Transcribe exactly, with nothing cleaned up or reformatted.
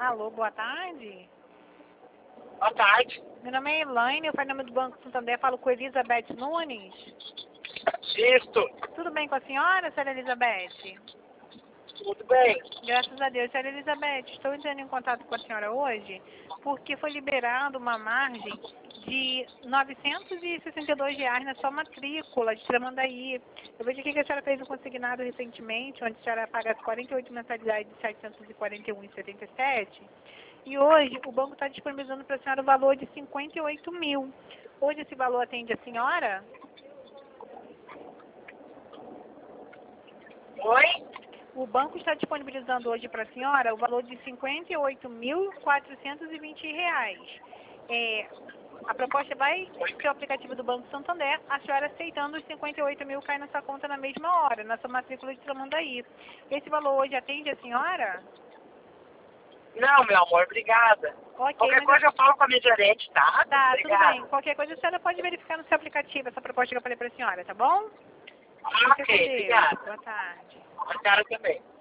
Alô, boa tarde. Boa tarde. Meu nome é Elaine, eu falo em nome do Banco Santander, falo com Elizabeth Nunes. Isto. Tudo bem com a senhora, senhora Elizabeth? Tudo bem. Graças a Deus. Senhora Elizabeth, estou entrando em contato com a senhora hoje porque foi liberado uma margem de novecentos e sessenta e dois reais na sua matrícula de Tramandaí. Eu vejo aqui que a senhora fez um consignado recentemente, onde a senhora paga as quarenta e oito mensalidades de setecentos e quarenta e um reais e setenta e sete centavos. E hoje o banco está disponibilizando para a senhora o valor de cinquenta e oito mil. Hoje esse valor atende a senhora? Oi? O banco está disponibilizando hoje para a senhora o valor de cinquenta e oito mil quatrocentos e vinte reais. É, a proposta vai ser o aplicativo do Banco Santander. A senhora aceitando os cinquenta e oito mil cai na sua conta na mesma hora, na sua matrícula de Tramandaí. Esse valor hoje atende a senhora? Não, meu amor, obrigada. Ok, Qualquer mas coisa eu falo com a minha gerente, tá? tá, tudo Obrigada. bem. Qualquer coisa a senhora pode verificar no seu aplicativo essa proposta que eu falei para a senhora, tá bom? Fica com Ok, Deus. obrigada. Boa tarde. Boa tarde também.